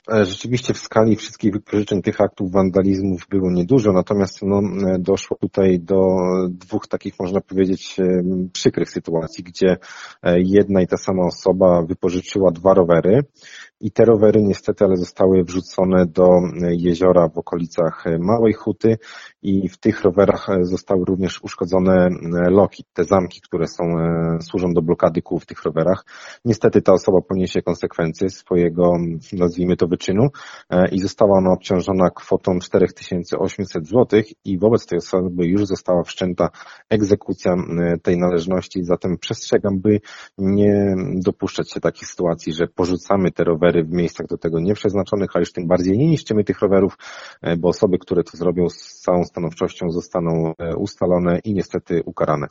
Rzeczywiście w skali wszystkich wypożyczeń tych aktów wandalizmów było niedużo, natomiast doszło tutaj do dwóch takich, można powiedzieć, przykrych sytuacji, gdzie jedna i ta sama osoba wypożyczyła 2 rowery i te rowery niestety, ale zostały wrzucone do jeziora w okolicach Małej Huty i w tych rowerach zostały również uszkodzone loki, te zamki, które służą do blokady kół w tych rowerach. Niestety ta osoba poniesie konsekwencje swojego, nazwijmy to, wyczynu i została ona obciążona kwotą 4800 zł i wobec tej osoby już została wszczęta egzekucja tej należności, zatem przestrzegam, by nie dopuszczać się takich sytuacji, że porzucamy te rowery w miejscach do tego nieprzeznaczonych, a już tym bardziej nie niszczymy tych rowerów, bo osoby, które to zrobią, z całą stanowczością zostaną ustalone i niestety ukarane.